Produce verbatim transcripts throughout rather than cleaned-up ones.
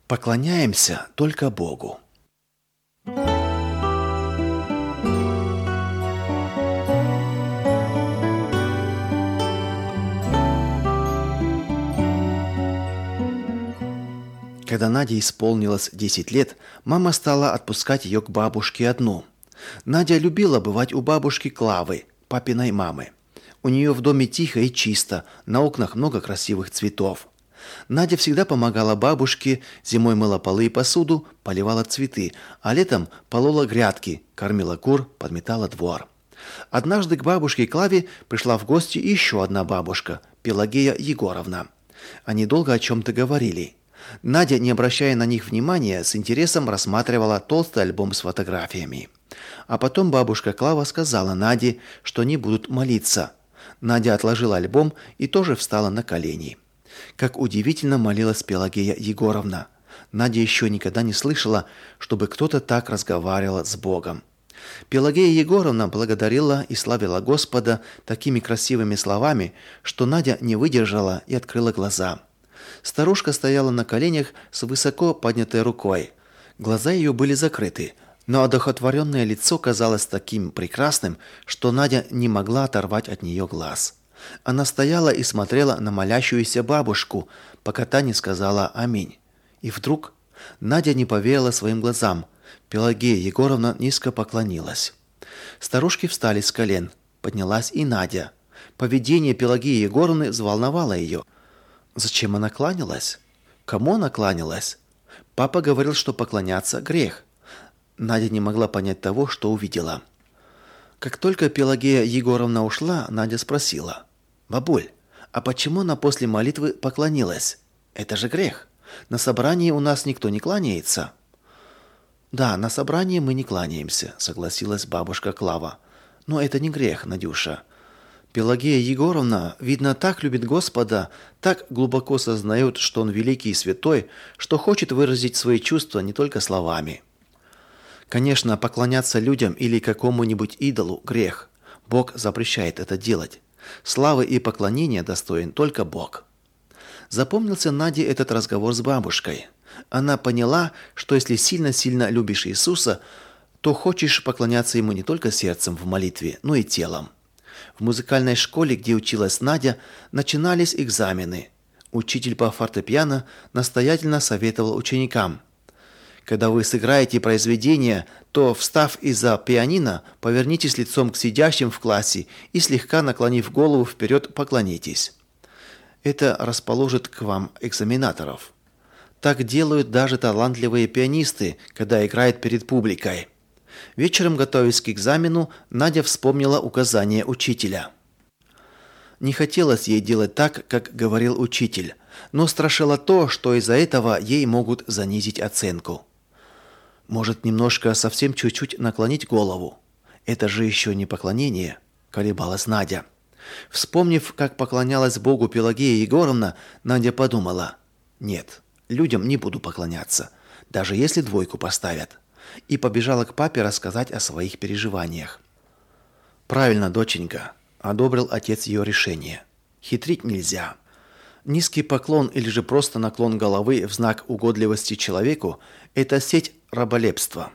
Поклоняемся только Богу. Когда Наде исполнилось десять лет, мама стала отпускать ее к бабушке одну. Надя любила бывать у бабушки Клавы, папиной мамы. У нее в доме тихо и чисто, на окнах много красивых цветов. Надя всегда помогала бабушке, зимой мыла полы и посуду, поливала цветы, а летом полола грядки, кормила кур, подметала двор. Однажды к бабушке Клаве пришла в гости еще одна бабушка, Пелагея Егоровна. Они долго о чем-то говорили. Надя, не обращая на них внимания, с интересом рассматривала толстый альбом с фотографиями. А потом бабушка Клава сказала Наде, что они будут молиться. Надя отложила альбом и тоже встала на колени. Как удивительно молилась Пелагея Егоровна. Надя еще никогда не слышала, чтобы кто-то так разговаривал с Богом. Пелагея Егоровна благодарила и славила Господа такими красивыми словами, что Надя не выдержала и открыла глаза. Старушка стояла на коленях с высоко поднятой рукой. Глаза ее были закрыты, но одухотворенное лицо казалось таким прекрасным, что Надя не могла оторвать от нее глаз. Она стояла и смотрела на молящуюся бабушку, пока та не сказала «Аминь». И вдруг Надя не поверила своим глазам. Пелагея Егоровна низко поклонилась. Старушки встали с колен. Поднялась и Надя. Поведение Пелагеи Егоровны взволновало ее. Зачем она кланялась? Кому она кланялась? Папа говорил, что поклоняться грех. Надя не могла понять того, что увидела. Как только Пелагея Егоровна ушла, Надя спросила: «Бабуль, а почему она после молитвы поклонилась? Это же грех. На собрании у нас никто не кланяется». «Да, на собрании мы не кланяемся», — согласилась бабушка Клава. «Но это не грех, Надюша. Пелагея Егоровна, видно, так любит Господа, так глубоко сознает, что Он великий и святой, что хочет выразить свои чувства не только словами». Конечно, поклоняться людям или какому-нибудь идолу – грех. Бог запрещает это делать. Славы и поклонения достоин только Бог. Запомнился Наде этот разговор с бабушкой. Она поняла, что если сильно-сильно любишь Иисуса, то хочешь поклоняться Ему не только сердцем в молитве, но и телом. В музыкальной школе, где училась Надя, начинались экзамены. Учитель по фортепиано настоятельно советовал ученикам: когда вы сыграете произведение, то, встав из-за пианино, повернитесь лицом к сидящим в классе и, слегка наклонив голову вперед, поклонитесь. Это расположит к вам экзаменаторов. Так делают даже талантливые пианисты, когда играют перед публикой. Вечером, готовясь к экзамену, Надя вспомнила указание учителя. Не хотелось ей делать так, как говорил учитель, но страшило то, что из-за этого ей могут занизить оценку. Может, немножко, совсем чуть-чуть наклонить голову? Это же еще не поклонение, колебалась Надя. Вспомнив, как поклонялась Богу Пелагея Егоровна, Надя подумала: нет, людям не буду поклоняться, даже если двойку поставят. И побежала к папе рассказать о своих переживаниях. Правильно, доченька, одобрил отец ее решение. Хитрить нельзя. Низкий поклон или же просто наклон головы в знак угодливости человеку – это сеть раболепства.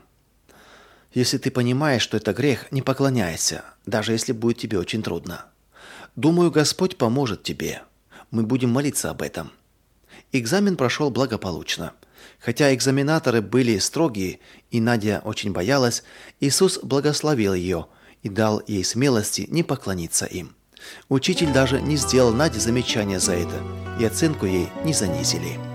Если ты понимаешь, что это грех, не поклоняйся, даже если будет тебе очень трудно. Думаю, Господь поможет тебе. Мы будем молиться об этом. Экзамен прошел благополучно. Хотя экзаменаторы были строгие, и Надя очень боялась, Иисус благословил ее и дал ей смелости не поклониться им. Учитель даже не сделал Наде замечания за это, и оценку ей не занизили.